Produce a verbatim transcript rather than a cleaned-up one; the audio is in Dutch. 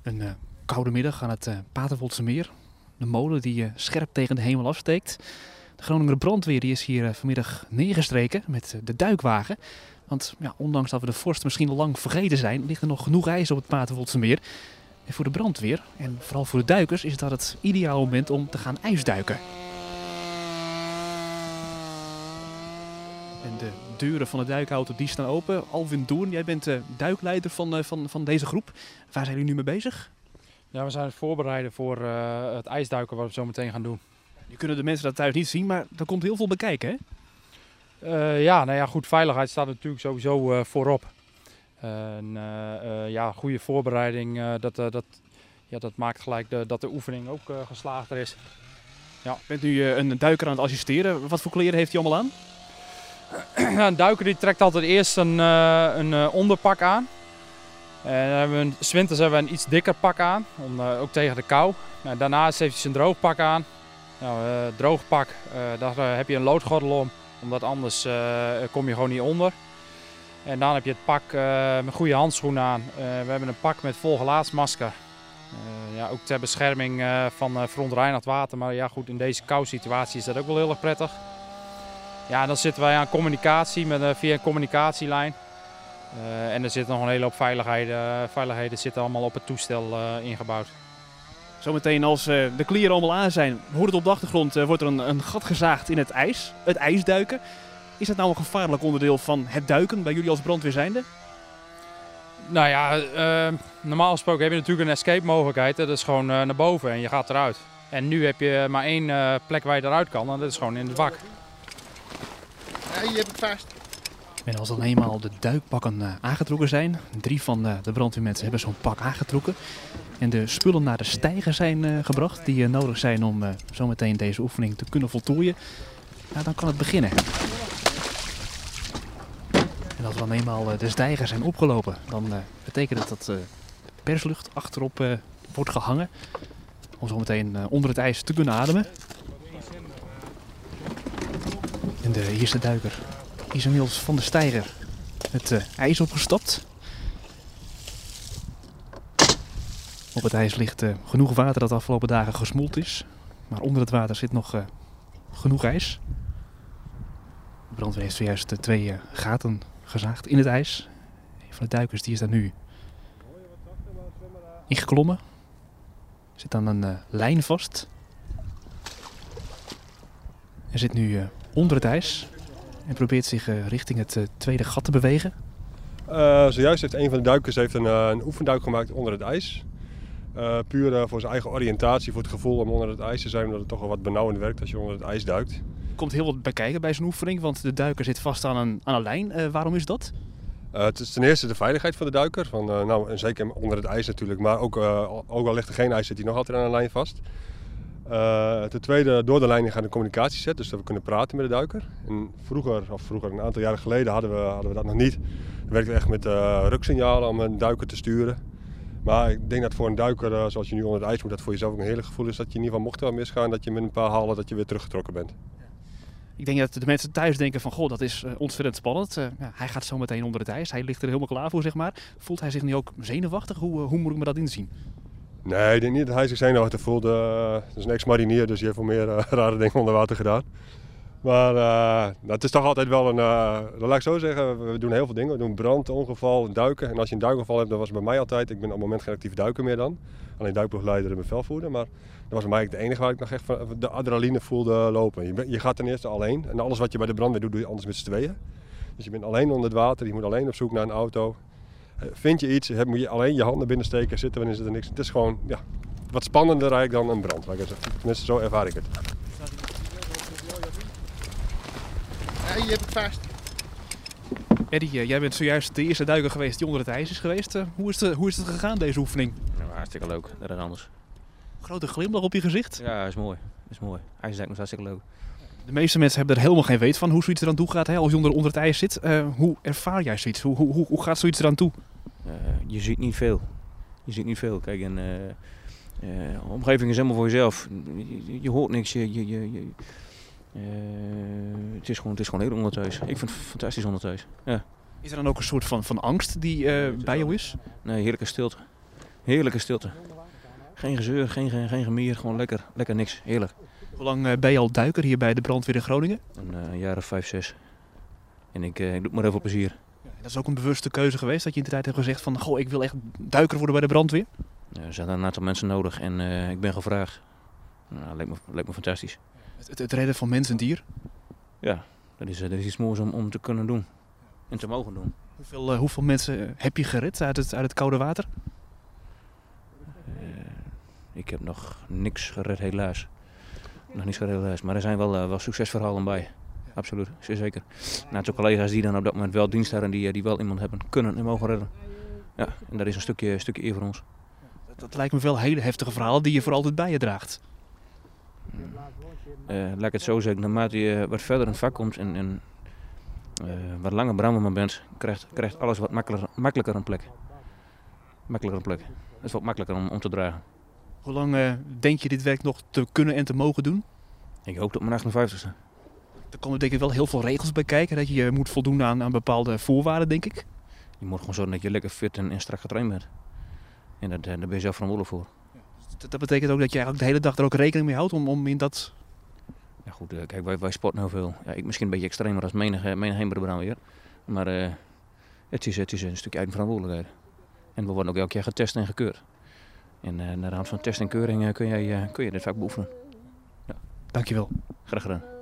Een uh, koude middag aan het uh, Paterwoldse meer. De molen die uh, scherp tegen de hemel afsteekt. De Groninger brandweer die is hier uh, vanmiddag neergestreken met uh, de duikwagen. Want ja, ondanks dat we de vorst misschien al lang vergeten zijn, ligt er nog genoeg ijs op het Paterwoldse meer. En voor de brandweer, en vooral voor de duikers, is dat het ideale moment om te gaan ijsduiken. En de deuren van de duikauto die staan open. Alwin Doorn, jij bent de duikleider van, uh, van, van deze groep. Waar zijn jullie nu mee bezig? Ja, we zijn het voorbereiden voor uh, het ijsduiken wat we zo meteen gaan doen. Nu kunnen de mensen dat thuis niet zien, maar er komt heel veel bekijken, hè? Uh, ja, nou ja, goed, veiligheid staat natuurlijk sowieso uh, voorop. Uh, en, uh, uh, ja, goede voorbereiding, uh, dat, uh, dat, ja, dat maakt gelijk de, dat de oefening ook uh, geslaagder is. Ja. Je bent nu uh, een duiker aan het assisteren. Wat voor kleren heeft hij allemaal aan? Een duiker die trekt altijd eerst een, uh, een uh, onderpak aan. En dan hebben we een, 's winters hebben we een iets dikker pak aan, om, uh, ook tegen de kou. Nou, daarnaast heeft hij zijn droogpak aan. Nou, uh, droogpak, uh, daar uh, heb je een loodgordel om, omdat anders uh, kom je gewoon niet onder. En dan heb je het pak uh, met goede handschoenen aan. Uh, we hebben een pak met vol gelaatsmasker. Uh, ja, ook ter bescherming uh, van uh, verontreinigd water. Maar ja, goed, in deze kou situatie is dat ook wel heel erg prettig. Ja, dan zitten wij aan communicatie met, uh, via een communicatielijn. Uh, en er zit nog een hele hoop veiligheden, uh, veiligheden zitten allemaal op het toestel uh, ingebouwd. Zometeen als uh, de kleren allemaal aan zijn, hoort het op de achtergrond, uh, wordt er een, een gat gezaagd in het ijs, het ijsduiken. Is dat nou een gevaarlijk onderdeel van het duiken bij jullie als brandweer zijnde? Nou ja, uh, normaal gesproken heb je natuurlijk een escape mogelijkheid. Dat is gewoon uh, naar boven en je gaat eruit. En nu heb je maar één uh, plek waar je eruit kan en dat is gewoon in het wak. Ja, je hebt het vast. En als dan eenmaal de duikpakken uh, aangetrokken zijn, drie van uh, de brandweermensen hebben zo'n pak aangetrokken. En de spullen naar de steiger zijn uh, gebracht die uh, nodig zijn om uh, zometeen deze oefening te kunnen voltooien. Nou, dan kan het beginnen. En als we dan eenmaal uh, de steigers zijn opgelopen, dan uh, betekent het dat uh, de perslucht achterop uh, wordt gehangen. Om zometeen uh, onder het ijs te kunnen ademen. En de eerste duiker is inmiddels van de steiger het uh, ijs opgestapt. Op het ijs ligt uh, genoeg water dat de afgelopen dagen gesmolten is. Maar onder het water zit nog uh, genoeg ijs. De brandweer heeft zojuist uh, twee uh, gaten gezaagd in het ijs. Een van de duikers die is daar nu ingeklommen. Zit aan een uh, lijn vast. Hij zit nu uh, onder het ijs en probeert zich uh, richting het uh, tweede gat te bewegen. Uh, zojuist heeft een van de duikers heeft een, uh, een oefenduik gemaakt onder het ijs. Uh, puur uh, voor zijn eigen oriëntatie, voor het gevoel om onder het ijs te zijn, omdat het toch wel wat benauwend werkt als je onder het ijs duikt. Er komt heel wat bij kijken bij zo'n oefening, want de duiker zit vast aan een, aan een lijn. Uh, waarom is dat? Uh, het is ten eerste de veiligheid van de duiker, van, uh, nou, en zeker onder het ijs natuurlijk, maar ook, uh, ook al ligt er geen ijs, zit hij nog altijd aan een lijn vast. Uh, ten tweede, door de lijn gaan de communicatie zet, dus dat we kunnen praten met de duiker. En vroeger, of vroeger, een aantal jaren geleden hadden we, hadden we dat nog niet. We werkten echt met uh, ruksignalen om een duiker te sturen. Maar ik denk dat voor een duiker, uh, zoals je nu onder het ijs moet, dat voor jezelf ook een heerlijk gevoel is dat je in ieder geval mocht wel misgaan, dat je met een paar halen dat je weer teruggetrokken bent. Ik denk dat de mensen thuis denken van, goh, dat is uh, ontzettend spannend. Uh, ja, hij gaat zo meteen onder het ijs, hij ligt er helemaal klaar voor, zeg maar. Voelt hij zich nu ook zenuwachtig? Hoe, uh, hoe moet ik me dat inzien? Nee, ik denk niet dat hij zich zenuwachtig voelt. Uh, dat is een ex-marinier, dus die heeft wel meer uh, rare dingen onder water gedaan. Maar uh, nou, het is toch altijd wel een, uh, laat ik zo zeggen, we doen heel veel dingen. We doen brand, ongeval, duiken. En als je een duikgeval hebt, dat was bij mij altijd, ik ben op het moment geen actief duiker meer dan. Alleen duikploegleider en bevelvoerder. Maar dat was bij mij de enige waar ik nog echt de adrenaline voelde lopen. Je, ben, je gaat ten eerste alleen. En alles wat je bij de brandweer doet, doe je anders met z'n tweeën. Dus je bent alleen onder het water, je moet alleen op zoek naar een auto. Vind je iets, moet je alleen je handen binnen steken, zitten wanneer zit er niks. Het is gewoon ja, wat spannender eigenlijk dan een brand. Tenminste, zo ervaar ik het. Ja, je hebt het vast. Eddie, jij bent zojuist de eerste duiker geweest die onder het ijs is geweest. Uh, hoe, is het, hoe is het gegaan, deze oefening? Ja, hartstikke leuk, dat is anders. Grote glimlach op je gezicht? Ja, dat is mooi. Dat is mooi. IJsduiken is hartstikke leuk. De meeste mensen hebben er helemaal geen weet van hoe zoiets eraan toe gaat, hè, als je onder, onder het ijs zit. Uh, hoe ervaar jij zoiets? Hoe, hoe, hoe, hoe gaat zoiets eraan toe? Uh, je ziet niet veel. Je ziet niet veel. Kijk, een uh, uh, omgeving is helemaal voor jezelf. Je, je hoort niks. Je, je, je, je, uh, het, is gewoon, het is gewoon heel ondertuis. Ik vind het fantastisch ondertuis. Ja. Is er dan ook een soort van, van angst die uh, bij jou is? Nee, heerlijke stilte. Heerlijke stilte. Geen gezeur, geen, geen, geen gemier, gewoon lekker, lekker niks. Heerlijk. Hoe lang eh, ben je al duiker hier bij de brandweer in Groningen? Een, uh, een jaar of vijf, zes. En ik, uh, ik doe het maar heel veel plezier. Dat is ook een bewuste keuze geweest dat je in de tijd hebt gezegd van goh, ik wil echt duiker worden bij de brandweer. Ja, er zijn een aantal mensen nodig en uh, ik ben gevraagd. Nou, lijkt me, lijkt me fantastisch. Het, het redden van mens en dier. Ja, dat is, uh, dat is iets moois om, om te kunnen doen. En te mogen doen. Hoeveel, uh, hoeveel mensen heb je gered uit het, uit het koude water? Uh, ik heb nog niks gered helaas. Nog niets gered helaas. Maar er zijn wel, uh, wel succesverhalen bij. Absoluut, zeer zeker. Een aantal collega's die dan op dat moment wel dienst hebben, die, die wel iemand hebben kunnen en mogen redden. Ja, en dat is een stukje, stukje eer voor ons. Dat, dat lijkt me wel hele heftige verhalen die je voor altijd bij je draagt. Uh, laat ik het zo zeggen, naarmate je wat verder in het vak komt en, en uh, wat langer brandweerman bent, krijgt, krijgt alles wat makkelijker, makkelijker een plek. Makkelijker een plek. Het is wat makkelijker om, om te dragen. Hoe lang uh, denk je dit werk nog te kunnen en te mogen doen? Ik hoop tot mijn achtenvijftigste. Er komen denk ik wel heel veel regels bij kijken. Dat je moet voldoen aan, aan bepaalde voorwaarden, denk ik. Je moet gewoon zorgen dat je lekker fit en, en strak getraind bent. En dat, daar ben je zelf verantwoordelijk voor. Dat, dat betekent ook dat je eigenlijk de hele dag er ook rekening mee houdt om, om in dat... Ja goed, uh, kijk, wij, wij sporten heel veel. Ja, ik misschien een beetje extremer als menige, menige heenbrengen weer. Maar uh, het, is, het is een stukje eigen verantwoordelijkheid. En we worden ook elke keer getest en gekeurd. En uh, naar de hand van test en keuring uh, kun, jij, uh, kun je dit vak beoefenen. Ja. Dankjewel. Graag gedaan.